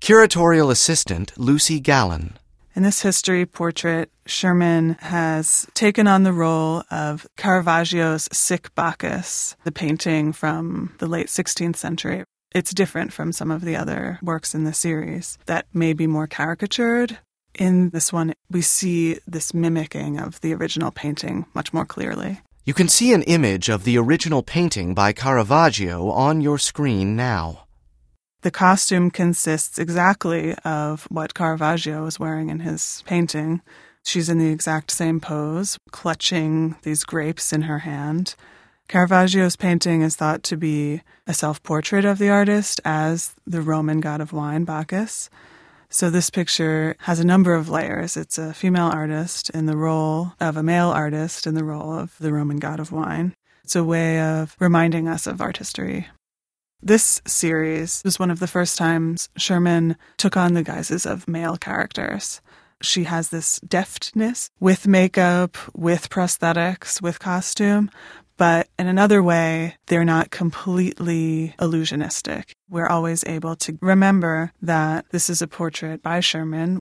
Curatorial assistant Lucy Gallen. In this history portrait, Sherman has taken on the role of Caravaggio's Sick Bacchus, the painting from the late 16th century. It's different from some of the other works in the series that may be more caricatured. In this one, we see this mimicking of the original painting much more clearly. You can see an image of the original painting by Caravaggio on your screen now. The costume consists exactly of what Caravaggio is wearing in his painting. She's in the exact same pose, clutching these grapes in her hand. Caravaggio's painting is thought to be a self-portrait of the artist as the Roman god of wine, Bacchus. So this picture has a number of layers. It's a female artist in the role of a male artist in the role of the Roman god of wine. It's a way of reminding us of art history. This series was one of the first times Sherman took on the guises of male characters. She has this deftness with makeup, with prosthetics, with costume, but in another way, they're not completely illusionistic. We're always able to remember that this is a portrait by Sherman